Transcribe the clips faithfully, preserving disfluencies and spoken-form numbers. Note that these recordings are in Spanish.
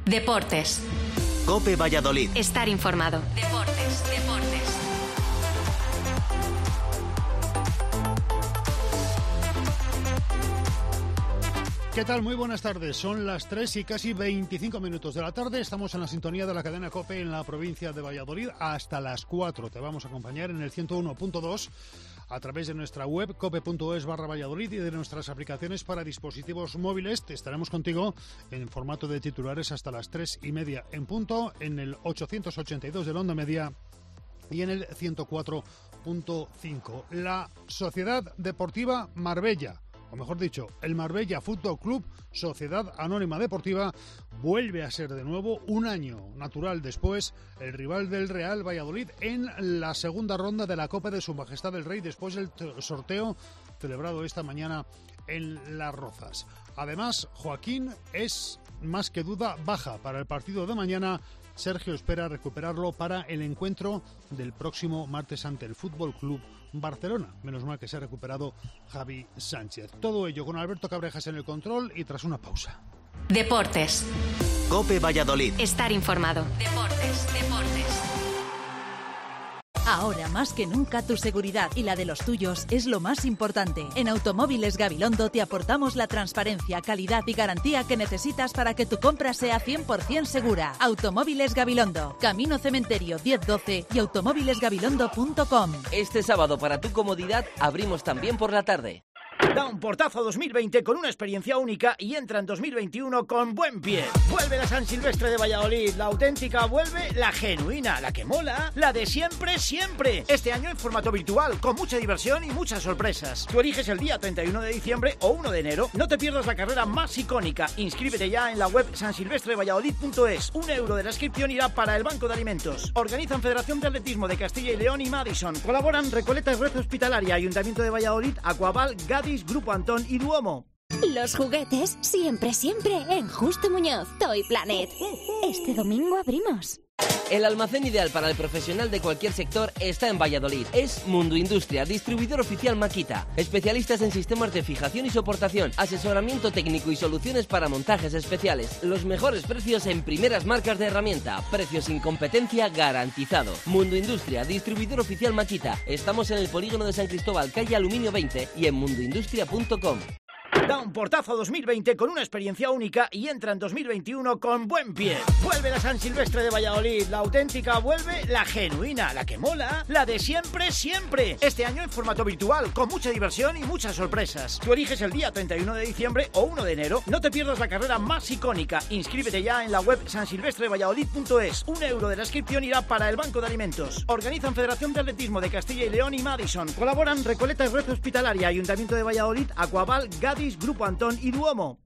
Deportes. COPE Valladolid. Estar informado. Deportes, deportes. ¿Qué tal? Muy buenas tardes. Son las tres y casi veinticinco minutos de la tarde. Estamos en la sintonía de la cadena COPE en la provincia de Valladolid hasta las cuatro. Te vamos a acompañar en el ciento uno punto dos a través de nuestra web cope punto es barra Valladolid y de nuestras aplicaciones para dispositivos móviles. Te estaremos contigo en formato de titulares hasta las tres y media en punto en el ochocientos ochenta y dos de la onda media y en el ciento cuatro punto cinco. La Sociedad Deportiva Marbella, o mejor dicho, el Marbella Fútbol Club, Sociedad Anónima Deportiva, vuelve a ser de nuevo, un año natural después, el rival del Real Valladolid en la segunda ronda de la Copa de Su Majestad el Rey, después del sorteo celebrado esta mañana en Las Rozas. Además, Joaquín es más que duda baja para el partido de mañana. Sergio espera recuperarlo para el encuentro del próximo martes ante el Fútbol Club Barcelona. Menos mal que se ha recuperado Javi Sánchez. Todo ello con Alberto Cabrejas en el control y tras una pausa. Deportes. COPE Valladolid. Estar informado. Deportes, deportes. Ahora más que nunca tu seguridad y la de los tuyos es lo más importante. En Automóviles Gabilondo te aportamos la transparencia, calidad y garantía que necesitas para que tu compra sea cien por ciento segura. Automóviles Gabilondo, Camino Cementerio diez doce y automóviles gabilondo punto com. Este sábado, para tu comodidad, abrimos también por la tarde. Da un portazo dos mil veinte con una experiencia única y entra en dos mil veintiuno con buen pie. Vuelve la San Silvestre de Valladolid, la auténtica vuelve, la genuina, la que mola, la de siempre, siempre. Este año en formato virtual, con mucha diversión y muchas sorpresas. Tú eliges el día treinta y uno de diciembre o uno de enero. No te pierdas la carrera más icónica. Inscríbete ya en la web san silvestre valladolid punto es. Un euro de la inscripción irá para el Banco de Alimentos. Organizan Federación de Atletismo de Castilla y León y Madison. Colaboran Recoleta y Red Hospitalaria, Ayuntamiento de Valladolid, Aquaval, Gadis, Grupo Antón y Duomo. Los juguetes siempre, siempre en Justo Muñoz, Toy Planet. Este domingo abrimos. El almacén ideal para el profesional de cualquier sector está en Valladolid. Es Mundo Industria, distribuidor oficial Makita. Especialistas en sistemas de fijación y soportación, asesoramiento técnico y soluciones para montajes especiales. Los mejores precios en primeras marcas de herramienta. Precios sin competencia garantizado. Mundo Industria, distribuidor oficial Makita. Estamos en el polígono de San Cristóbal, calle Aluminio veinte y en mundo industria punto com. Da un portazo dos mil veinte con una experiencia única y entra en dos mil veintiuno con buen pie. Vuelve la San Silvestre de Valladolid, la auténtica vuelve, la genuina, la que mola, la de siempre, siempre. Este año en formato virtual, con mucha diversión y muchas sorpresas. Tú eliges el día treinta y uno de diciembre o uno de enero. No te pierdas la carrera más icónica. Inscríbete ya en la web san silvestre valladolid punto es. Un euro de la inscripción irá para el Banco de Alimentos. Organizan Federación de Atletismo de Castilla y León y Madison. Colaboran Recoleta y Red Hospitalaria, Ayuntamiento de Valladolid, Aquaval, Gadis, Grupo Antón y Duomo.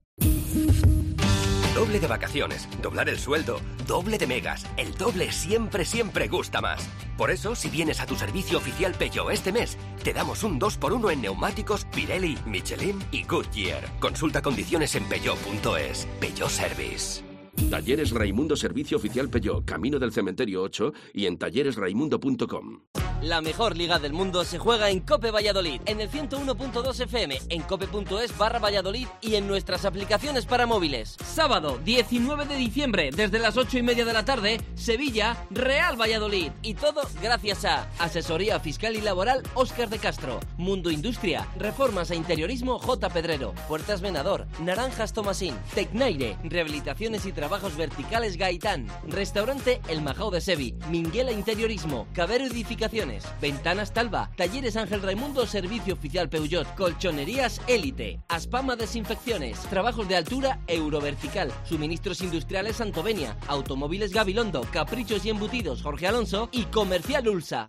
Doble de vacaciones, doblar el sueldo, doble de megas. El doble siempre, siempre gusta más. Por eso, si vienes a tu servicio oficial Peugeot este mes, te damos un dos por uno en neumáticos Pirelli, Michelin y Goodyear. Consulta condiciones en peugeot punto es. Peugeot Service. Talleres Raimundo, servicio oficial Peugeot, Camino del Cementerio ocho y en talleres raimundo punto com. La mejor liga del mundo se juega en COPE Valladolid, en el ciento uno punto dos F M, en cope punto es barra Valladolid y en nuestras aplicaciones para móviles. Sábado, diecinueve de diciembre, desde las ocho y media de la tarde, Sevilla, Real Valladolid. Y todo gracias a Asesoría Fiscal y Laboral Óscar de Castro, Mundo Industria, Reformas e Interiorismo J. Pedrero, Puertas Venador, Naranjas Tomasín, Tecnaire, Rehabilitaciones y Trabajos Verticales Gaitán, Restaurante El Majao de Sevi, Minguela Interiorismo, Cabero Edificaciones, Ventanas Talva, Talleres Ángel Raimundo, Servicio Oficial Peugeot, Colchonerías Élite, Aspama Desinfecciones, Trabajos de Altura Eurovertical, Suministros Industriales Santovenia, Automóviles Gabilondo, Caprichos y Embutidos Jorge Alonso y Comercial Ulsa.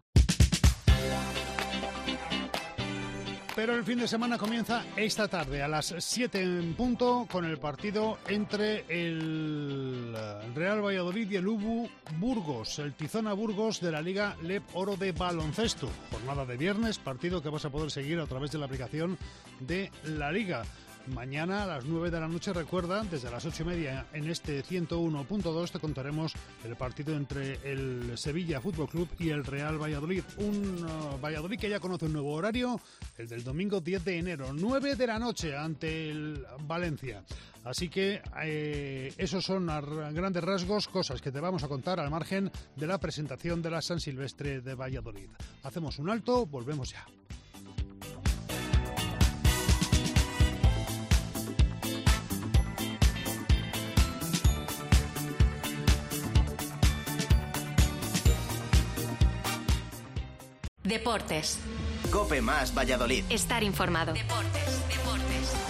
Pero el fin de semana comienza esta tarde a las siete en punto con el partido entre el Real Valladolid y el U B U Burgos, el Tizona Burgos de la Liga L E P Oro de baloncesto. Jornada de viernes, partido que vas a poder seguir a través de la aplicación de la Liga. Mañana a las nueve de la noche, recuerda, desde las ocho y media en este ciento uno punto dos te contaremos el partido entre el Sevilla Fútbol Club y el Real Valladolid. Un uh, Valladolid que ya conoce un nuevo horario, el del domingo diez de enero, nueve de la noche ante el Valencia. Así que eh, esos son a grandes rasgos cosas que te vamos a contar al margen de la presentación de la San Silvestre de Valladolid. Hacemos un alto, volvemos ya. Deportes. COPE más Valladolid. Estar informado. Deportes, deportes.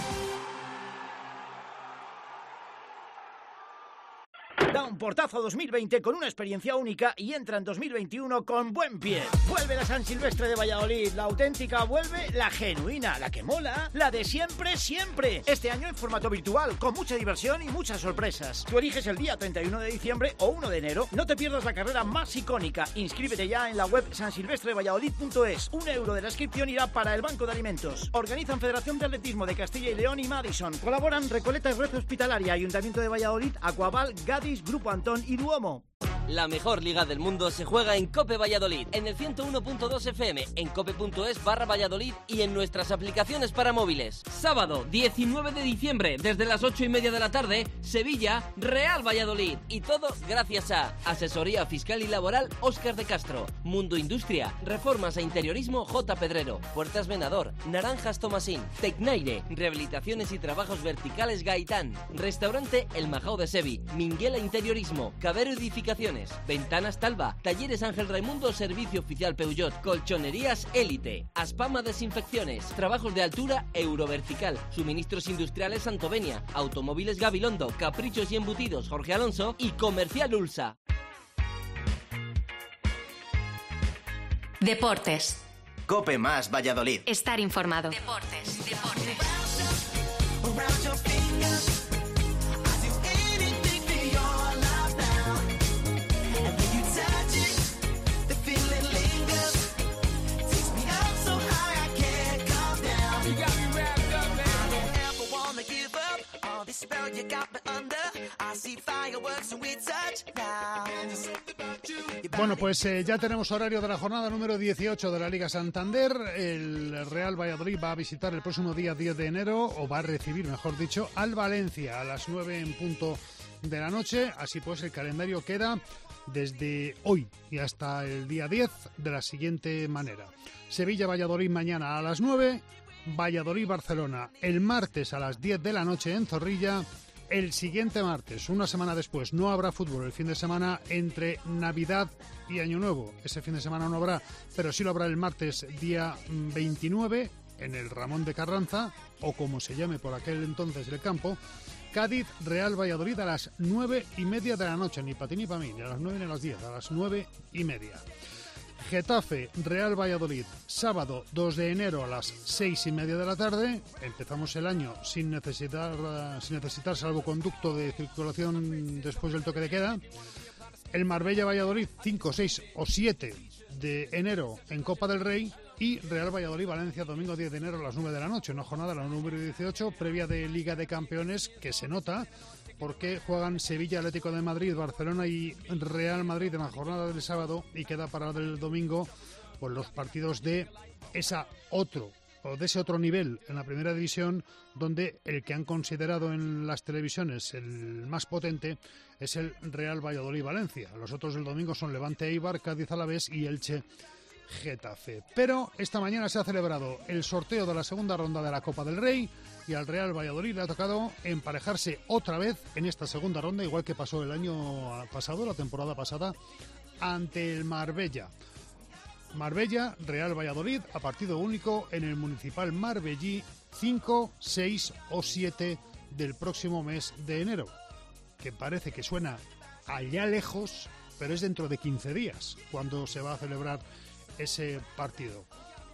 Da un portazo dos mil veinte con una experiencia única y entra en dos mil veintiuno con buen pie. Vuelve la San Silvestre de Valladolid, la auténtica, vuelve la genuina, la que mola, la de siempre, siempre. Este año en formato virtual, con mucha diversión y muchas sorpresas. Tú eliges el día treinta y uno de diciembre o uno de enero. No te pierdas la carrera más icónica. Inscríbete ya en la web san silvestre valladolid punto es. Un euro de la inscripción irá para el Banco de Alimentos. Organizan Federación de Atletismo de Castilla y León y Madison. Colaboran Recoleta y Red Hospitalaria, Ayuntamiento de Valladolid, Aquaval, Gadis, Grupo Antón y Duomo. La mejor liga del mundo se juega en COPE Valladolid, en el ciento uno punto dos F M, en cope punto es barra Valladolid y en nuestras aplicaciones para móviles. Sábado, diecinueve de diciembre, desde las ocho y media de la tarde, Sevilla, Real Valladolid. Y todo gracias a Asesoría Fiscal y Laboral Óscar de Castro, Mundo Industria, Reformas e Interiorismo J. Pedrero, Puertas Venador, Naranjas Tomasín, Tecnaire, Rehabilitaciones y Trabajos Verticales Gaitán, Restaurante El Majao de Sevi, Minguela Interiorismo, Cabero Edificaciones, Ventanas Talva, Talleres Ángel Raimundo, Servicio Oficial Peugeot, Colchonerías Élite, Aspama Desinfecciones, Trabajos de Altura Eurovertical, Suministros Industriales Santovenia, Automóviles Gabilondo, Caprichos y Embutidos Jorge Alonso y Comercial Ulsa. Deportes. COPE más Valladolid. Estar informado. Deportes, deportes. Bueno, pues eh, ya tenemos horario de la jornada número dieciocho de la Liga Santander. El Real Valladolid va a visitar el próximo día diez de enero, o va a recibir, mejor dicho, al Valencia a las nueve en punto de la noche. Así pues, el calendario queda desde hoy y hasta el día diez de la siguiente manera. Sevilla-Valladolid mañana a las nueve, Valladolid-Barcelona el martes a las diez de la noche en Zorrilla. El siguiente martes, una semana después, no habrá fútbol el fin de semana entre Navidad y Año Nuevo. Ese fin de semana no habrá, pero sí lo habrá el martes día veintinueve en el Ramón de Carranza, o como se llame por aquel entonces el campo. Cádiz, Real Valladolid a las nueve y media de la noche, ni para ti ni para mí, ni a las nueve ni a las diez, a las nueve y media. Getafe, Real Valladolid, sábado dos de enero a las seis y media de la tarde. Empezamos el año sin necesitar, sin necesitar salvoconducto de circulación después del toque de queda. El Marbella-Valladolid, cinco, seis o siete de enero en Copa del Rey. Y Real Valladolid-Valencia, domingo diez de enero a las nueve de la noche. Una jornada, la número dieciocho, previa de Liga de Campeones, que se nota porque juegan Sevilla, Atlético de Madrid, Barcelona y Real Madrid en la jornada del sábado, y queda para el domingo pues los partidos de esa otro o de ese otro nivel en la primera división, donde el que han considerado en las televisiones el más potente es el Real Valladolid-Valencia. Los otros del domingo son Levante Eibar, Cádiz Alavés y Elche Getafe. Pero esta mañana se ha celebrado el sorteo de la segunda ronda de la Copa del Rey y al Real Valladolid le ha tocado emparejarse otra vez en esta segunda ronda, igual que pasó el año pasado, la temporada pasada, ante el Marbella. Marbella, Real Valladolid, a partido único en el Municipal Marbellí, cinco, seis o siete del próximo mes de enero, que parece que suena allá lejos, pero es dentro de quince días cuando se va a celebrar ese partido.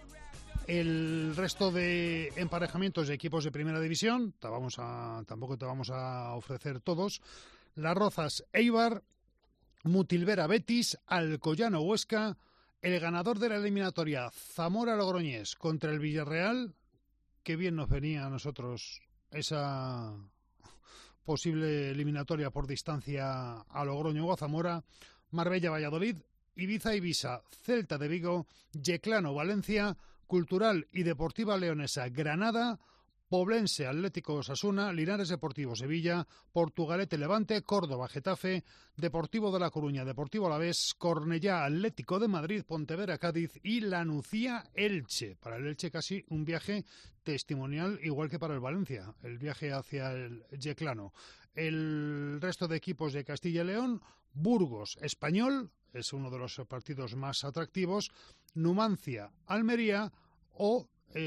El resto de emparejamientos de equipos de primera división, te vamos a, tampoco te vamos a ofrecer todos. Las Rozas Eibar, Mutilvera Betis, Alcoyano Huesca, el ganador de la eliminatoria Zamora Logroñés contra el Villarreal. Qué bien nos venía a nosotros esa posible eliminatoria por distancia a Logroño o a Zamora, Marbella-Valladolid, Ibiza-Ibiza, Celta de Vigo, Yeclano-Valencia, Cultural y Deportiva Leonesa, Granada, Poblense, Atlético Osasuna, Linares Deportivo Sevilla, Portugalete Levante, Córdoba Getafe, Deportivo de La Coruña, Deportivo Alavés, Cornellá Atlético de Madrid, Pontevedra Cádiz y La Nucía Elche. Para el Elche casi un viaje testimonial igual que para el Valencia, el viaje hacia el Yeclano. El resto de equipos de Castilla y León, Burgos Español, es uno de los partidos más atractivos, Numancia Almería o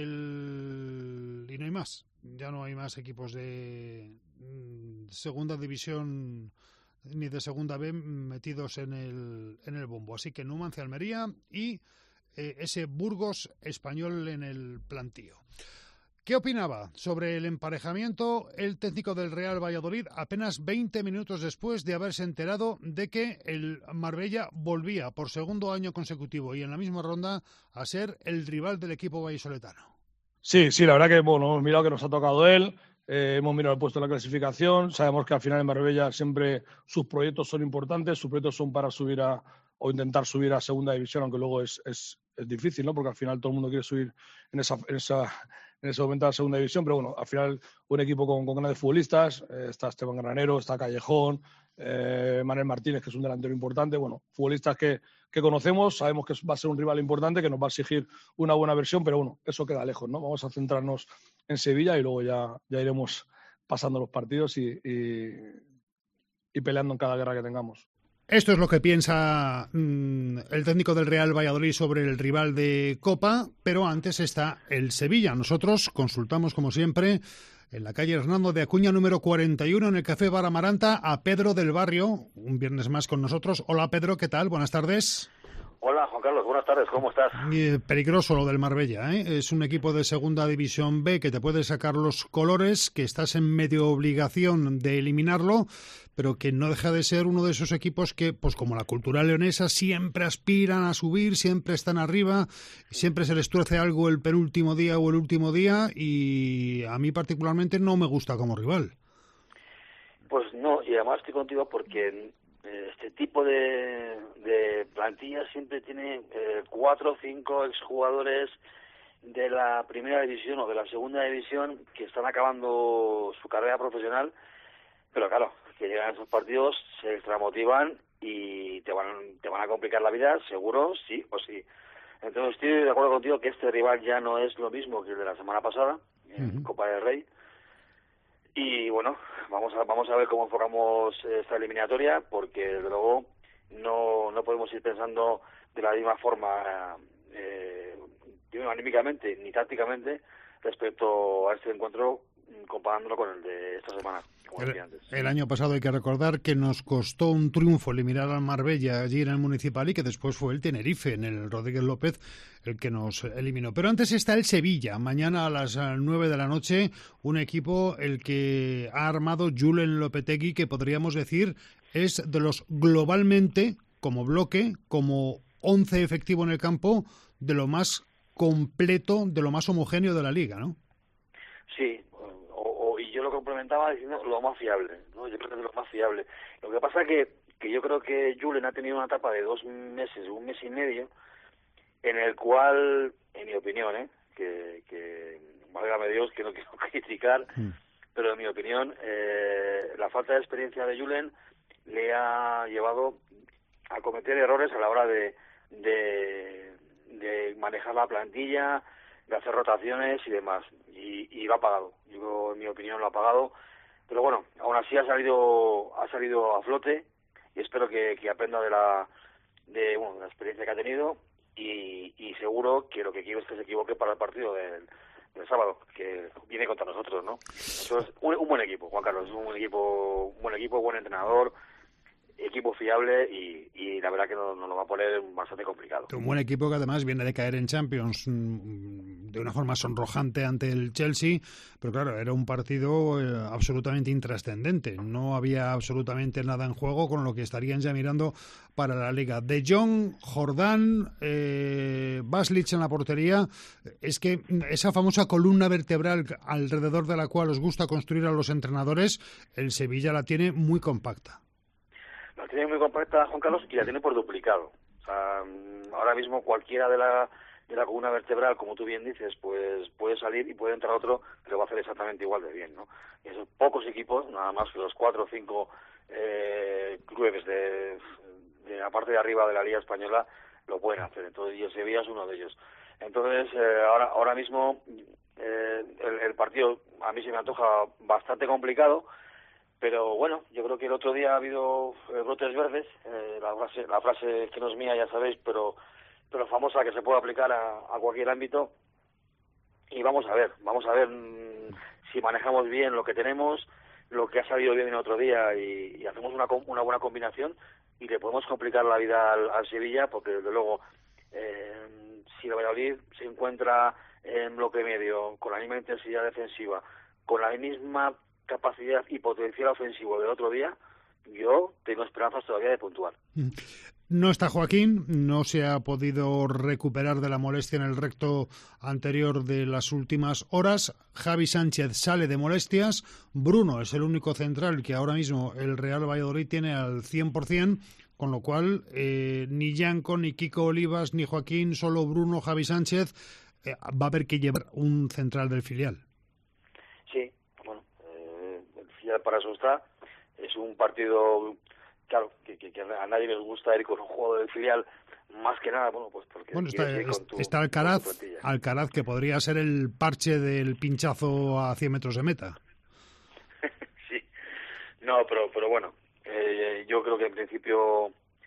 el y no hay más, ya no hay más equipos de segunda división ni de segunda B metidos en el en el bombo, así que Numancia Almería y eh, ese Burgos Español en el plantío. ¿Qué opinaba sobre el emparejamiento el técnico del Real Valladolid apenas veinte minutos después de haberse enterado de que el Marbella volvía por segundo año consecutivo y en la misma ronda a ser el rival del equipo vallisoletano? Sí, sí, la verdad que bueno, hemos mirado que nos ha tocado él, eh, hemos mirado el puesto en la clasificación, sabemos que al final en Marbella siempre sus proyectos son importantes, sus proyectos son para subir a o intentar subir a segunda división, aunque luego es, es, es difícil, ¿no? Porque al final todo el mundo quiere subir en esa, en esa en ese momento a la segunda división, pero bueno, al final un equipo con, con grandes futbolistas, eh, está Esteban Granero, está Callejón, eh, Manuel Martínez, que es un delantero importante, bueno, futbolistas que, que conocemos, sabemos que va a ser un rival importante, que nos va a exigir una buena versión, pero bueno, eso queda lejos, ¿no? Vamos a centrarnos en Sevilla y luego ya, ya iremos pasando los partidos y, y, y peleando en cada guerra que tengamos. Esto es lo que piensa mmm, el técnico del Real Valladolid sobre el rival de Copa, pero antes está el Sevilla. Nosotros consultamos, como siempre, en la calle Hernando de Acuña, número cuarenta y uno, en el Café Bar Amaranta, a Pedro del Barrio, un viernes más con nosotros. Hola, Pedro, ¿qué tal? Buenas tardes. Hola, Juan Carlos, buenas tardes, ¿cómo estás? Eh, peligroso lo del Marbella, ¿eh? Es un equipo de Segunda División B que te puede sacar los colores, que estás en medio obligación de eliminarlo, pero que no deja de ser uno de esos equipos que, pues como la Cultural Leonesa, siempre aspiran a subir, siempre están arriba, siempre se les tuerce algo el penúltimo día o el último día, y a mí particularmente no me gusta como rival. Pues no, y además estoy contigo porque este tipo de, de plantilla siempre tiene eh, cuatro o cinco exjugadores de la primera división o de la segunda división que están acabando su carrera profesional, pero claro, que llegan a esos partidos, se extramotivan y te van, te van a complicar la vida, seguro, sí o sí. Entonces estoy de acuerdo contigo que este rival ya no es lo mismo que el de la semana pasada, en uh-huh. Copa del Rey. Y bueno, vamos a vamos a ver cómo enfocamos esta eliminatoria, porque desde luego no no podemos ir pensando de la misma forma, eh, anímicamente ni tácticamente, respecto a este encuentro, comparándolo con el de esta semana, como el, decía antes. El año pasado hay que recordar que nos costó un triunfo eliminar al Marbella allí en el Municipal y que después fue el Tenerife, en el Rodríguez López, el que nos eliminó. Pero antes está el Sevilla, mañana a las nueve de la noche, un equipo el que ha armado Julen Lopetegui, que podríamos decir es de los globalmente, como bloque, como once efectivo en el campo, de lo más completo, de lo más homogéneo de la Liga, ¿no? Sí, yo lo complementaba diciendo lo más fiable, ¿no? Yo creo que es lo más fiable. Lo que pasa que que yo creo que Julen ha tenido una etapa de dos meses, un mes y medio, en el cual, en mi opinión, ¿eh? que, que válgame Dios, que no quiero criticar, mm. pero en mi opinión, eh, la falta de experiencia de Julen le ha llevado a cometer errores a la hora de, de, de manejar la plantilla, de hacer rotaciones y demás, y, y lo ha pagado. Yo, en mi opinión, lo ha pagado, pero bueno, aún así ha salido ha salido a flote y espero que, que aprenda de la de bueno de la experiencia que ha tenido y, y seguro que lo que quiero es que se equivoque para el partido del, del sábado, que viene contra nosotros, ¿no? Entonces, un, un buen equipo, Juan Carlos, un buen equipo, un buen equipo, buen entrenador, equipo fiable y, y la verdad que nos no lo va a poner bastante complicado. Un buen equipo que además viene de caer en Champions de una forma sonrojante ante el Chelsea, pero claro, era un partido eh, absolutamente intrascendente. No había absolutamente nada en juego, con lo que estarían ya mirando para la Liga. De Jong, Jordán, eh, Baslich en la portería. Es que esa famosa columna vertebral alrededor de la cual os gusta construir a los entrenadores, el Sevilla la tiene muy compacta. La tiene muy compacta, Juan Carlos, y la tiene por duplicado. O sea, ahora mismo cualquiera de la de la columna vertebral, como tú bien dices, pues puede salir y puede entrar otro, pero va a hacer exactamente igual de bien, ¿no? Y esos pocos equipos, nada más que los cuatro o cinco eh, clubes de, de la parte de arriba de la Liga Española lo pueden hacer. Entonces, y el Sevilla es uno de ellos. Entonces, eh, ahora ahora mismo eh, el, el partido a mí se me antoja bastante complicado, pero bueno, yo creo que el otro día ha habido eh, brotes verdes, eh, la frase la frase que no es mía, ya sabéis, pero pero famosa, que se puede aplicar a, a cualquier ámbito, y vamos a ver, vamos a ver mmm, si manejamos bien lo que tenemos, lo que ha salido bien en otro día, y, y hacemos una, una buena combinación, y le podemos complicar la vida al, al Sevilla, porque desde luego, eh, si el Valladolid se encuentra en bloque medio, con la misma intensidad defensiva, con la misma capacidad y potencial ofensivo del otro día, yo tengo esperanzas todavía de puntuar. No está Joaquín, no se ha podido recuperar de la molestia en el recto anterior de las últimas horas. Javi Sánchez sale de molestias. Bruno es el único central que ahora mismo el Real Valladolid tiene al cien por ciento, con lo cual eh, ni Yanko, ni Kiko Olivas, ni Joaquín, solo Bruno, Javi Sánchez. Eh, va a haber que llevar un central del filial. Sí, bueno, eh, el filial para eso está. Es un partido... Claro, que, que, que a nadie les gusta ir con un juego del filial, más que nada, bueno, pues porque... Bueno, está, ir con tu, está Alcaraz, con Alcaraz, que podría ser el parche del pinchazo a cien metros de meta. Sí, no, pero pero bueno, eh, yo creo que en principio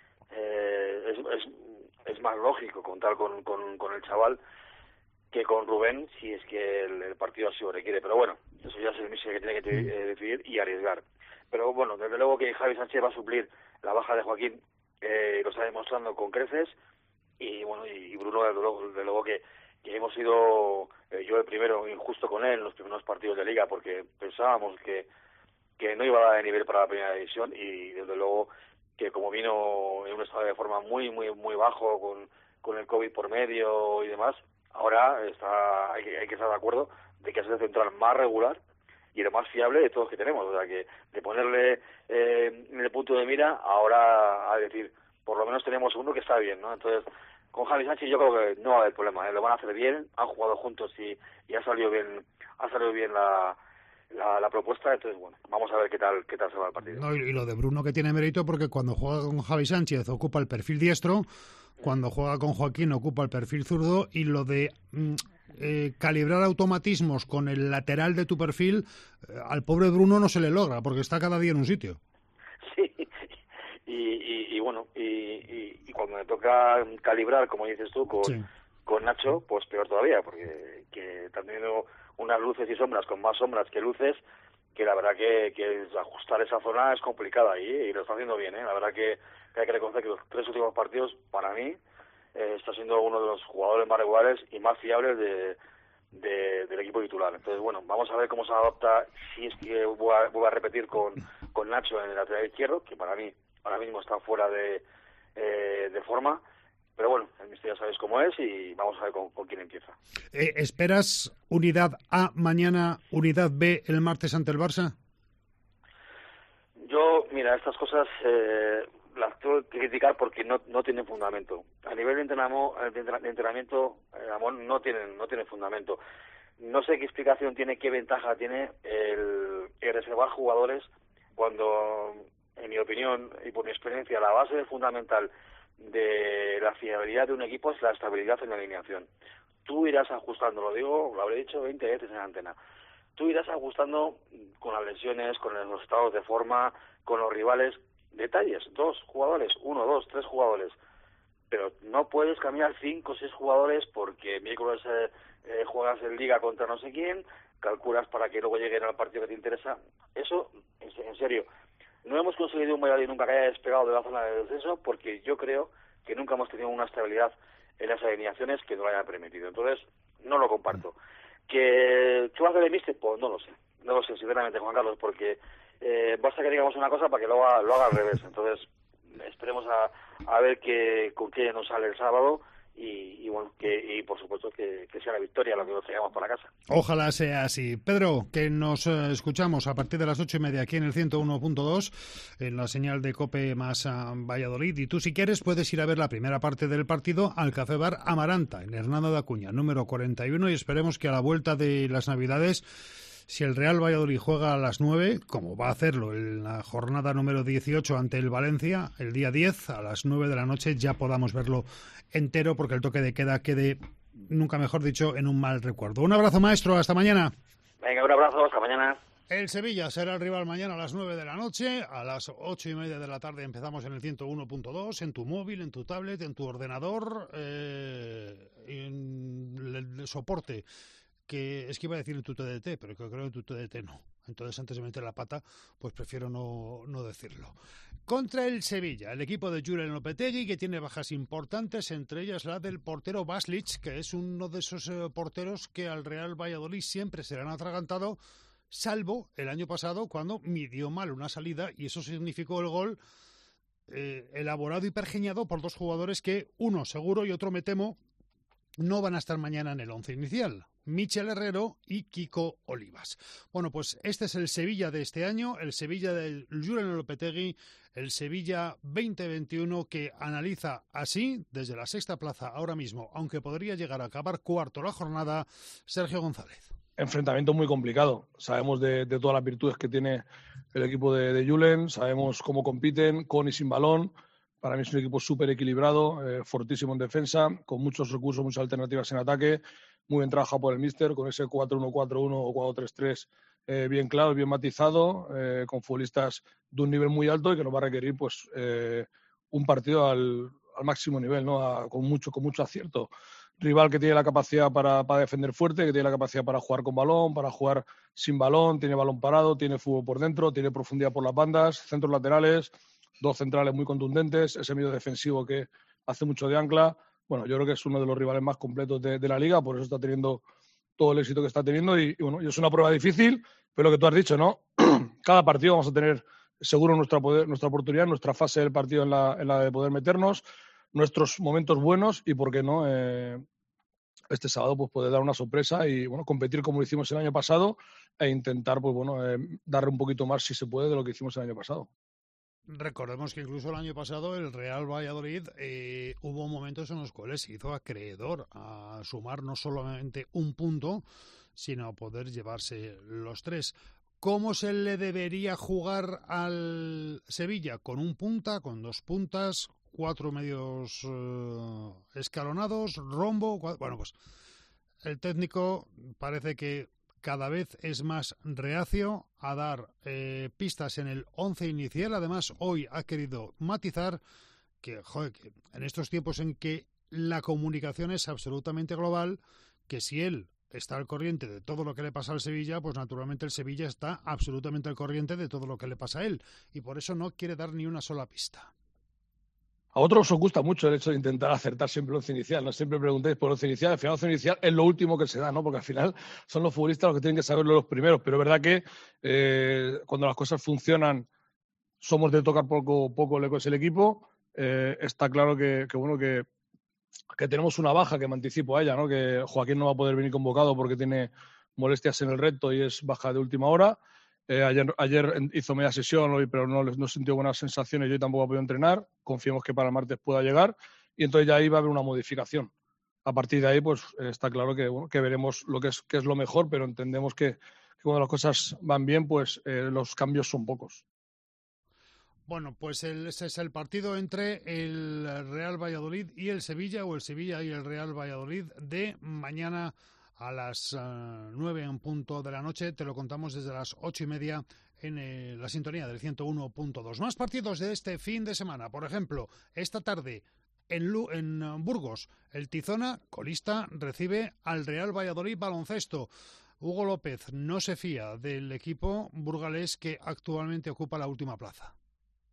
eh, es, es, es más lógico contar con, con, con el chaval que con Rubén, si es que el, el partido así lo requiere, pero bueno, eso ya es el míster que tiene que eh, decidir y arriesgar. Pero bueno, desde luego que Javi Sánchez va a suplir la baja de Joaquín, eh, lo está demostrando con creces, y bueno, y Bruno desde luego, desde luego que, que hemos sido, eh, yo el primero, injusto con él en los primeros partidos de Liga, porque pensábamos que, que no iba a dar de nivel para la primera división, y desde luego que como vino en un estado de forma muy, muy, muy bajo, con, con el COVID por medio y demás, ahora está hay que, hay que estar de acuerdo de que es el central más regular y lo más fiable de todos los que tenemos, o sea que de ponerle eh, en el punto de mira, ahora a decir, por lo menos tenemos uno que está bien, ¿no? Entonces, con Javi Sánchez yo creo que no va a haber problema, ¿eh? Lo van a hacer bien, han jugado juntos y, y ha salido bien, ha salido bien la, la, la propuesta, entonces bueno, vamos a ver qué tal qué tal se va el partido. No, y lo de Bruno que tiene mérito porque cuando juega con Javi Sánchez ocupa el perfil diestro, cuando juega con Joaquín ocupa el perfil zurdo, y lo de mm, eh, calibrar automatismos con el lateral de tu perfil, eh, al pobre Bruno no se le logra porque está cada día en un sitio. Sí, y, y, y bueno, y, y, y cuando me toca calibrar, como dices tú, con, sí. con Nacho, pues peor todavía, porque que también unas luces y sombras con más sombras que luces, que la verdad que, que ajustar esa zona es complicada, y, y lo está haciendo bien, ¿eh? La verdad que, que hay que reconocer que los tres últimos partidos, para mí, eh, está siendo uno de los jugadores más regulares y más fiables de, de, del equipo titular. Entonces, bueno, vamos a ver cómo se adapta, si es que voy a, voy a repetir con, con Nacho en el lateral izquierdo, que para mí ahora mismo está fuera de, eh, de forma. Pero bueno, el misterio ya sabéis cómo es y vamos a ver con, con quién empieza. Eh, ¿Esperas unidad A mañana, unidad B el martes ante el Barça? Yo, mira, estas cosas eh, las tengo que criticar porque no, no tienen fundamento. A nivel de entrenamiento, de entrenamiento eh, amor, no tienen no tienen fundamento. No sé qué explicación tiene, qué ventaja tiene el, el reservar jugadores cuando, en mi opinión y por mi experiencia, la base fundamental de la fiabilidad de un equipo es la estabilidad en la alineación. Tú irás ajustando, lo digo, lo habré dicho veinte veces en la antena, tú irás ajustando con las lesiones, con los estados de forma, con los rivales, detalles, dos jugadores, uno, dos, tres jugadores, pero no puedes cambiar cinco o seis jugadores porque miércoles eh, eh, juegas en liga contra no sé quién, calculas para que luego lleguen al partido que te interesa. Eso, en, en serio, no hemos conseguido un Valladolid nunca que haya despegado de la zona de descenso porque yo creo que nunca hemos tenido una estabilidad en las alineaciones que no lo haya permitido. Entonces, no lo comparto. ¿Que qué va a hacer el míster? Pues no lo sé, no lo sé sinceramente, Juan Carlos, porque eh, basta que digamos una cosa para que lo haga, lo haga al revés. Entonces esperemos a, a ver qué, con qué nos sale el sábado. Y, y bueno, que, y por supuesto que, que sea la victoria lo que nos traigamos para casa. Ojalá sea así. Pedro, que nos eh, escuchamos a partir de las ocho y media aquí en el ciento uno punto dos, en la señal de COPE más uh, Valladolid. Y tú, si quieres, puedes ir a ver la primera parte del partido al Café Bar Amaranta, en Hernando de Acuña, número cuarenta y uno, y esperemos que a la vuelta de las Navidades, si el Real Valladolid juega a las nueve, como va a hacerlo en la jornada número dieciocho ante el Valencia, el día diez, a las nueve de la noche, ya podamos verlo entero, porque el toque de queda quede, nunca mejor dicho, en un mal recuerdo. Un abrazo, maestro, hasta mañana. Venga, un abrazo, hasta mañana. El Sevilla será el rival mañana a las nueve de la noche, a las ocho y media de la tarde empezamos en el ciento uno punto dos, en tu móvil, en tu tablet, en tu ordenador, eh, en el soporte, que es que iba a decir en tu T D T, pero que creo que en tu T D T no. Entonces, antes de meter la pata, pues prefiero no, no decirlo. Contra el Sevilla, el equipo de Julen Lopetegui, que tiene bajas importantes, entre ellas la del portero Baslich, que es uno de esos eh, porteros que al Real Valladolid siempre se le han atragantado, salvo el año pasado, cuando midió mal una salida, y eso significó el gol eh, elaborado y pergeñado por dos jugadores que, uno seguro y otro me temo, no van a estar mañana en el once inicial. Michel Herrero y Kiko Olivas. Bueno, pues este es el Sevilla de este año, el Sevilla del Julen Lopetegui, el Sevilla veinte veintiuno, que analiza así, desde la sexta plaza ahora mismo, aunque podría llegar a acabar cuarto la jornada, Sergio González. Enfrentamiento muy complicado. Sabemos de, de todas las virtudes que tiene el equipo de, de Julen, sabemos cómo compiten, con y sin balón. Para mí es un equipo súper equilibrado, eh, fortísimo en defensa, con muchos recursos, muchas alternativas en ataque. Muy bien trabajado por el míster, con ese cuatro uno cuatro uno o cuatro tres tres eh, bien claro, bien matizado, eh, con futbolistas de un nivel muy alto y que nos va a requerir pues eh, un partido al, al máximo nivel, ¿no? A, con mucho con mucho acierto. Rival que tiene la capacidad para, para defender fuerte, que tiene la capacidad para jugar con balón, para jugar sin balón, tiene balón parado, tiene fútbol por dentro, tiene profundidad por las bandas, centros laterales, dos centrales muy contundentes, ese medio defensivo que hace mucho de ancla. Bueno, yo creo que es uno de los rivales más completos de, de la Liga, por eso está teniendo todo el éxito que está teniendo y, y bueno, y es una prueba difícil, pero lo que tú has dicho, ¿no? Cada partido vamos a tener seguro nuestra, poder, nuestra oportunidad, nuestra fase del partido en la, en la de poder meternos, nuestros momentos buenos y, ¿por qué no? Eh, este sábado pues poder dar una sorpresa y, bueno, competir como lo hicimos el año pasado e intentar, pues bueno, eh, darle un poquito más, si se puede, de lo que hicimos el año pasado. Recordemos que incluso el año pasado el Real Valladolid eh, hubo momentos en los cuales se hizo acreedor a sumar no solamente un punto, sino a poder llevarse los tres. ¿Cómo se le debería jugar al Sevilla? ¿Con un punta, con dos puntas, cuatro medios eh, escalonados, rombo? Cuatro... Bueno, pues el técnico parece que cada vez es más reacio a dar eh, pistas en el once inicial. Además, hoy ha querido matizar que, joder, que en estos tiempos en que la comunicación es absolutamente global, que si él está al corriente de todo lo que le pasa al Sevilla, pues naturalmente el Sevilla está absolutamente al corriente de todo lo que le pasa a él. Y por eso no quiere dar ni una sola pista. A otros os gusta mucho el hecho de intentar acertar siempre el once inicial. No siempre preguntéis por el once inicial. Al final el once inicial es lo último que se da, ¿no? Porque al final son los futbolistas los que tienen que saberlo los primeros. Pero es verdad que eh, cuando las cosas funcionan somos de tocar poco, poco el el equipo. Eh, está claro que, que bueno que, que tenemos una baja, que me anticipo a ella, ¿no? Que Joaquín no va a poder venir convocado porque tiene molestias en el recto y es baja de última hora. Eh, ayer, ayer hizo media sesión hoy, pero no, no sintió buenas sensaciones y hoy tampoco ha podido entrenar. Confiemos que para el martes pueda llegar y entonces ya ahí va a haber una modificación. A partir de ahí, pues eh, está claro que, bueno, que veremos lo que es, que es lo mejor, pero entendemos que, que cuando las cosas van bien, pues eh, los cambios son pocos. Bueno, pues el, ese es el partido entre el Real Valladolid y el Sevilla, o el Sevilla y el Real Valladolid, de mañana a las uh, nueve en punto de la noche. Te lo contamos desde las ocho y media en eh, la sintonía del ciento uno punto dos. Más partidos de este fin de semana. Por ejemplo, esta tarde en, Lu en uh, Burgos, el Tizona, colista, recibe al Real Valladolid baloncesto. Hugo López no se fía del equipo burgalés que actualmente ocupa la última plaza.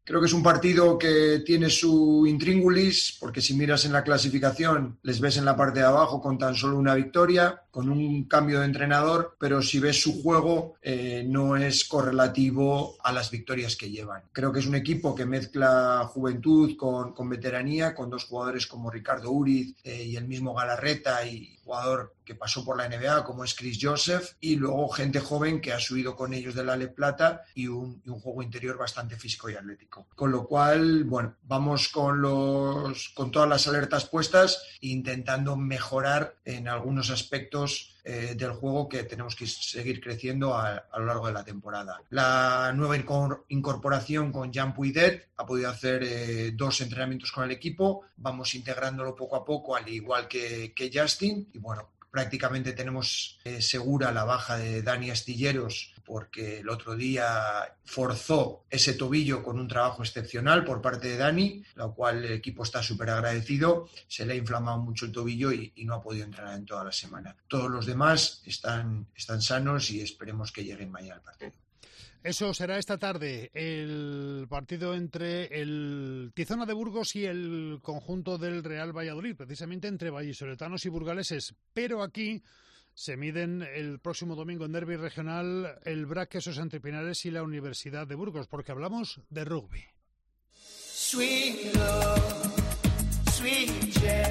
Creo que es un partido que tiene su intríngulis, porque si miras en la clasificación les ves en la parte de abajo con tan solo una victoria, con un cambio de entrenador, pero si ves su juego eh, no es correlativo a las victorias que llevan. Creo que es un equipo que mezcla juventud con, con veteranía, con dos jugadores como Ricardo Uriz eh, y el mismo Galarreta, y jugador que pasó por la N B A como es Chris Joseph, y luego gente joven que ha subido con ellos del Ale Plata y un, y un juego interior bastante físico y atlético. Con lo cual, bueno, vamos con, los, con todas las alertas puestas, intentando mejorar en algunos aspectos eh, del juego que tenemos que seguir creciendo a, a lo largo de la temporada. La nueva incorporación con Jean Puidet ha podido hacer eh, dos entrenamientos con el equipo, vamos integrándolo poco a poco, al igual que, que Justin, y bueno, prácticamente tenemos eh, segura la baja de Dani Astilleros, porque el otro día forzó ese tobillo con un trabajo excepcional por parte de Dani, lo cual el equipo está súper agradecido. Se le ha inflamado mucho el tobillo y, y no ha podido entrenar en toda la semana. Todos los demás están, están sanos y esperemos que lleguen mañana al partido. Eso será esta tarde, el partido entre el Tizona de Burgos y el conjunto del Real Valladolid, precisamente entre vallisoletanos y burgaleses. Pero aquí se miden el próximo domingo en derbi regional el B R A C Quesos Entre Pinares y la Universidad de Burgos, porque hablamos de rugby. Sweet love, sweet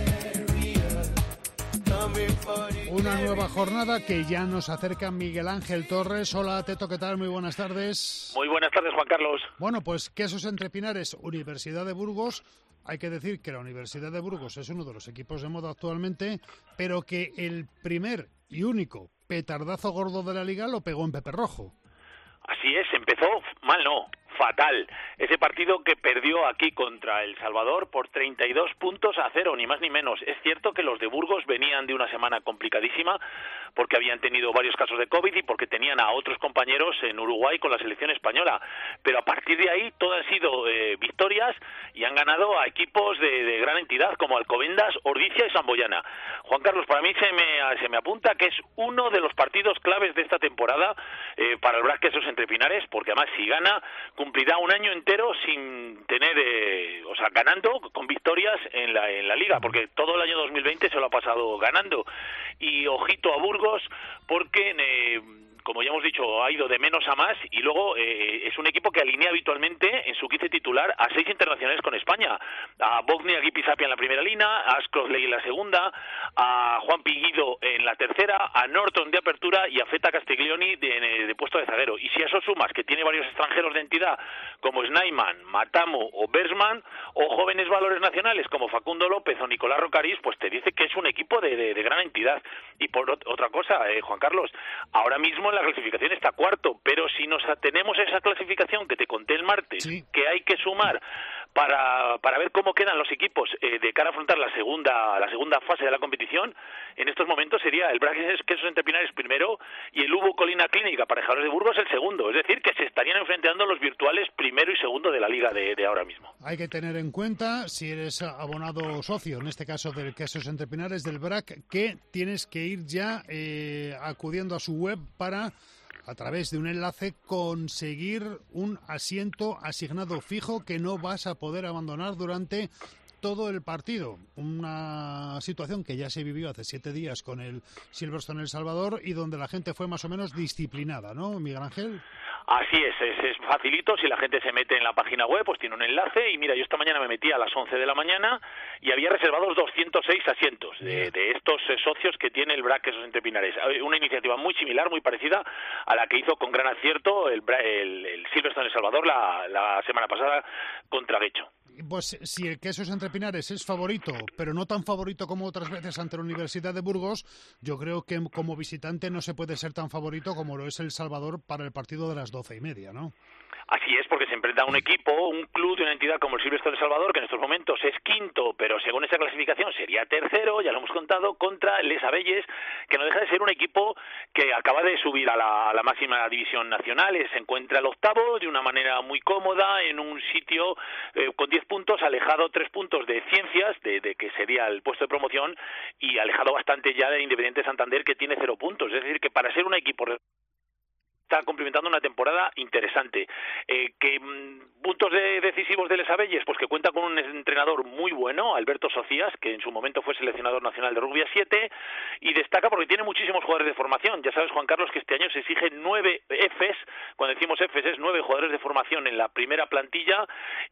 Una nueva jornada que ya nos acerca Miguel Ángel Torres. Hola, Teto, ¿qué tal? Muy buenas tardes. Muy buenas tardes, Juan Carlos. Bueno, pues Quesos Entre Pinares, Universidad de Burgos. Hay que decir que la Universidad de Burgos es uno de los equipos de moda actualmente, pero que el primer y único petardazo gordo de la liga lo pegó en Pepe Rojo. Así es, empezó mal, no, fatal. Ese partido que perdió aquí contra El Salvador por treinta y dos puntos a cero, ni más ni menos. Es cierto que los de Burgos venían de una semana complicadísima porque habían tenido varios casos de COVID y porque tenían a otros compañeros en Uruguay con la selección española. Pero a partir de ahí todo han sido eh, victorias y han ganado a equipos de, de gran entidad como Alcobendas, Ordizia y Samboyana. Juan Carlos, para mí se me, se me apunta que es uno de los partidos claves de esta temporada eh, para el B R A C Quesos Entre Pinares, porque además si gana cumplirá un año entero sin tener, eh, o sea, ganando con victorias en la, en la liga, porque todo el año dos mil veinte se lo ha pasado ganando. Y ojito a Burgos, porque eh, como ya hemos dicho, ha ido de menos a más y luego eh, es un equipo que alinea habitualmente en su quince titular a seis internacionales con España. A Bogni Aguipisapia en la primera línea, a Ascrosley en la segunda, a Juan Piguido en la tercera, a Norton de apertura y a Feta Castiglioni de, de puesto de zaguero. Y si a eso sumas que tiene varios extranjeros de entidad como Snaiman, Matamo o Bersman, o jóvenes valores nacionales como Facundo López o Nicolás Rocarís, pues te dice que es un equipo de, de, de gran entidad. Y por otra cosa, eh, Juan Carlos, ahora mismo la clasificación está cuarto, pero si nos atenemos a esa clasificación que te conté el martes, sí, que hay que sumar para para ver cómo quedan los equipos eh, de cara a afrontar la segunda la segunda fase de la competición, en estos momentos sería el B R A C Quesos Entre Pinares primero y el Ubo Colina Clínica Aparejadores de Burgos el segundo, es decir, que se estarían enfrentando los virtuales primero y segundo de la liga de, de ahora mismo. Hay que tener en cuenta, si eres abonado o socio, en este caso del Quesos Entre Pinares del B R A C, que tienes que ir ya eh, acudiendo a su web para, a través de un enlace, conseguir un asiento asignado fijo que no vas a poder abandonar durante todo el partido. Una situación que ya se vivió hace siete días con el Silverstone El Salvador y donde la gente fue más o menos disciplinada, ¿no, Miguel Ángel? Así es, es, es facilito, si la gente se mete en la página web, pues tiene un enlace, y mira, yo esta mañana me metí a las once de la mañana y había reservados doscientos seis asientos de, de estos eh, socios que tiene el B R A C Quesos Entre Pinares. Una iniciativa muy similar, muy parecida a la que hizo con gran acierto el, el, el Silverstone El Salvador la, la semana pasada contra Guecho. Pues si el Quesos Entre Pinares es favorito, pero no tan favorito como otras veces ante la Universidad de Burgos, yo creo que como visitante no se puede ser tan favorito como lo es El Salvador para el partido de las doce y media, ¿no? Así es, porque se enfrenta a un equipo, un club de una entidad como el Silverstone El Salvador, que en estos momentos es quinto, pero según esa clasificación sería tercero, ya lo hemos contado, contra Les Abelles, que no deja de ser un equipo que acaba de subir a la, a la máxima división nacional, se encuentra el octavo de una manera muy cómoda, en un sitio eh, con diez puntos, alejado tres puntos de Ciencias, de, de que sería el puesto de promoción, y alejado bastante ya de Independiente Santander, que tiene cero puntos. Es decir, que para ser un equipo está cumplimentando una temporada interesante. Eh, que mm, puntos de, decisivos de Les Abelles, pues que cuenta con un entrenador muy bueno, Alberto Socias, que en su momento fue seleccionador nacional de rugby a siete, y destaca porque tiene muchísimos jugadores de formación. Ya sabes, Juan Carlos, que este año se exigen nueve Fs, cuando decimos Fs es nueve jugadores de formación en la primera plantilla,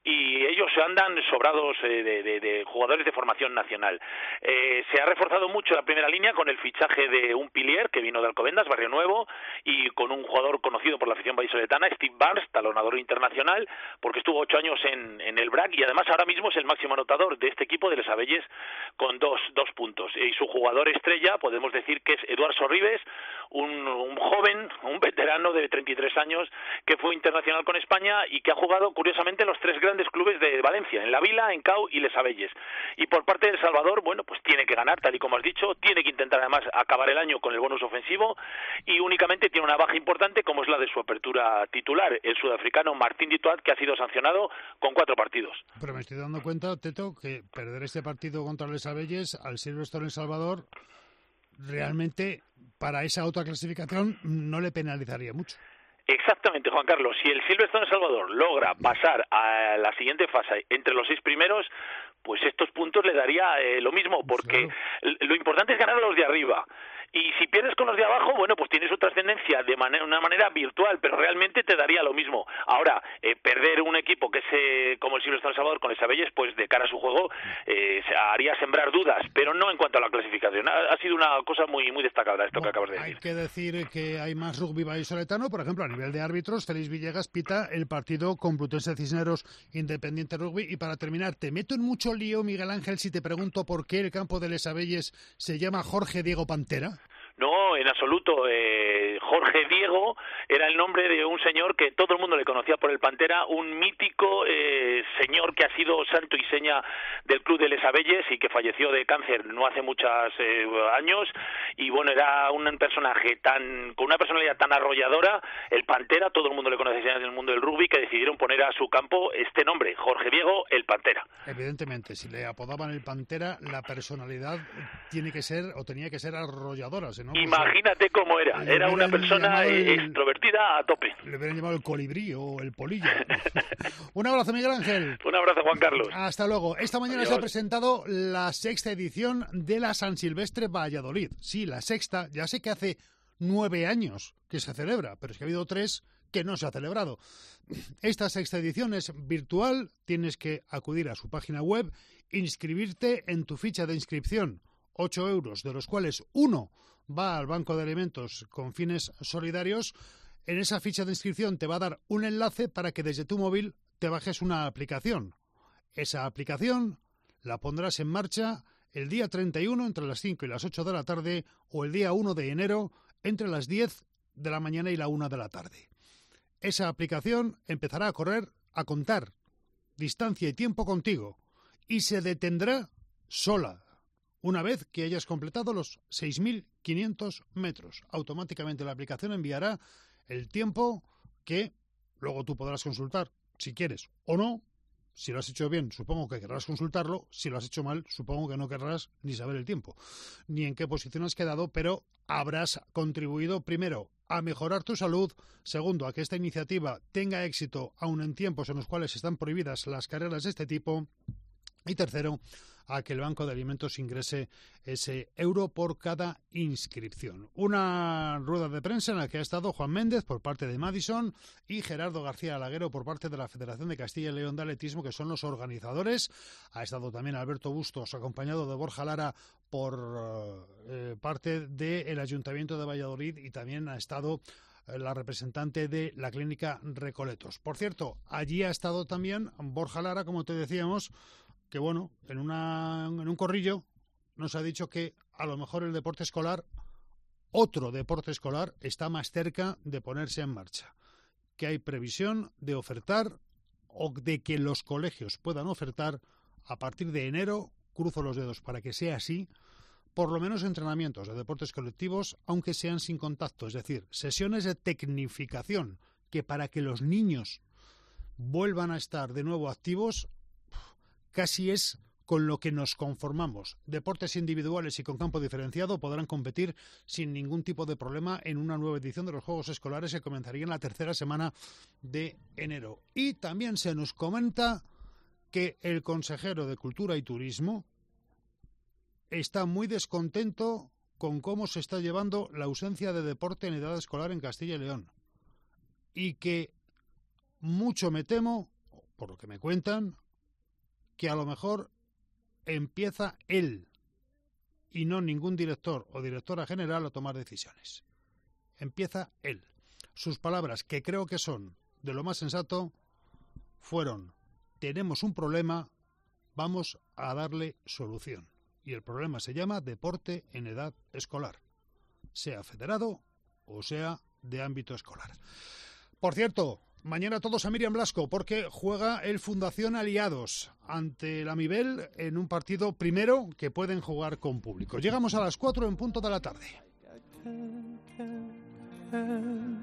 y ellos andan sobrados eh, de, de, de jugadores de formación nacional. Eh, se ha reforzado mucho la primera línea con el fichaje de un pilier que vino de Alcobendas, Barrio Nuevo, y con un jugador conocido por la afición vallisoletana, Steve Barnes, talonador internacional, porque estuvo ocho años en, en el B R A C, y además ahora mismo es el máximo anotador de este equipo de Les Abelles con dos, dos puntos. Y su jugador estrella, podemos decir que es Eduard Sorribes, un, un joven, un veterano de treinta y tres años, que fue internacional con España y que ha jugado curiosamente en los tres grandes clubes de Valencia, en La Vila, en Cau y Les Abelles. Y por parte de El Salvador, bueno, pues tiene que ganar, tal y como has dicho, tiene que intentar además acabar el año con el bonus ofensivo, y únicamente tiene una baja importante como es la de su apertura titular, el sudafricano Martín Ditoat, que ha sido sancionado con cuatro partidos. Pero me estoy dando cuenta, Teto, que perder este partido contra Les Abelles al Silverstone El Salvador realmente para esa otra clasificación no le penalizaría mucho. Exactamente, Juan Carlos. Si el Silverstone El Salvador logra pasar a la siguiente fase entre los seis primeros, pues estos puntos le daría eh, lo mismo, porque claro, lo importante es ganar a los de arriba. Y si pierdes con los de abajo, bueno, pues tienes su trascendencia de manera, una manera virtual, pero realmente te daría lo mismo. Ahora, eh, perder un equipo que es eh, como el Silverstone El Salvador con Les Abelles, pues de cara a su juego, eh, haría sembrar dudas, pero no en cuanto a la clasificación. Ha, ha sido una cosa muy muy destacada esto bueno, que acabas de decir. Hay que decir que hay más rugby vallisoletano, por ejemplo, a nivel de árbitros, Félix Villegas pita el partido Complutense Cisneros Independiente Rugby. Y para terminar, te meto en mucho lío, Miguel Ángel, si te pregunto por qué el campo de Les Abelles se llama Jorge Diego Pantera. No, en absoluto. Eh, Jorge Diego era el nombre de un señor que todo el mundo le conocía por el Pantera, un mítico eh, señor que ha sido santo y seña del club de Les Abelles y que falleció de cáncer no hace muchos eh, años. Y bueno, era un personaje tan con una personalidad tan arrolladora, el Pantera, todo el mundo le conocía en el mundo del rugby, que decidieron poner a su campo este nombre, Jorge Diego, el Pantera. Evidentemente, si le apodaban el Pantera, la personalidad tiene que ser o tenía que ser arrolladora. ¿no? Imagínate cómo era, era una persona el, extrovertida a tope. Le hubieran llamado el colibrí o el polillo. Un abrazo, Miguel Ángel. Un abrazo, Juan Carlos. Hasta luego. Esta mañana Adiós. Se ha presentado la sexta edición de la San Silvestre Valladolid. Sí, la sexta, ya sé que hace nueve años que se celebra, pero es que ha habido tres que no se ha celebrado. Esta sexta edición es virtual, tienes que acudir a su página web, inscribirte en tu ficha de inscripción, ocho euros, de los cuales uno va al Banco de Alimentos con fines solidarios. En esa ficha de inscripción te va a dar un enlace para que desde tu móvil te bajes una aplicación. Esa aplicación la pondrás en marcha el día treinta y uno entre las cinco y las ocho de la tarde o el día uno de enero entre las diez de la mañana y la una de la tarde. Esa aplicación empezará a correr, a contar distancia y tiempo contigo y se detendrá sola una vez que hayas completado los seis mil quinientos metros. Automáticamente la aplicación enviará el tiempo que luego tú podrás consultar, si quieres o no. Si lo has hecho bien, supongo que querrás consultarlo. Si lo has hecho mal, supongo que no querrás ni saber el tiempo, ni en qué posición has quedado, pero habrás contribuido, primero, a mejorar tu salud, segundo, a que esta iniciativa tenga éxito, aun en tiempos en los cuales están prohibidas las carreras de este tipo, y tercero, a que el Banco de Alimentos ingrese ese euro por cada inscripción. Una rueda de prensa en la que ha estado Juan Méndez por parte de Madison y Gerardo García Alaguero por parte de la Federación de Castilla y León de Atletismo, que son los organizadores. Ha estado también Alberto Bustos, acompañado de Borja Lara por eh, parte del Ayuntamiento de Valladolid, y también ha estado la representante de la clínica Recoletos. Por cierto, allí ha estado también Borja Lara, como te decíamos, que bueno, en, una, en un corrillo nos ha dicho que a lo mejor el deporte escolar, otro deporte escolar, está más cerca de ponerse en marcha. Que hay previsión de ofertar o de que los colegios puedan ofertar a partir de enero, cruzo los dedos para que sea así, por lo menos entrenamientos de deportes colectivos, aunque sean sin contacto, es decir, sesiones de tecnificación, que para que los niños vuelvan a estar de nuevo activos, casi es con lo que nos conformamos. Deportes individuales y con campo diferenciado podrán competir sin ningún tipo de problema en una nueva edición de los Juegos Escolares que comenzaría en la tercera semana de enero. Y también se nos comenta que el consejero de Cultura y Turismo está muy descontento con cómo se está llevando la ausencia de deporte en edad escolar en Castilla y León. Y que mucho me temo, por lo que me cuentan, que a lo mejor empieza él y no ningún director o directora general a tomar decisiones. Empieza él. Sus palabras, que creo que son de lo más sensato, fueron: tenemos un problema, vamos a darle solución. Y el problema se llama deporte en edad escolar, sea federado o sea de ámbito escolar. Por cierto, mañana todos a Miriam Blasco, porque juega el Fundación Aliados ante la Mibel en un partido primero que pueden jugar con público. Llegamos a las cuatro en punto de la tarde.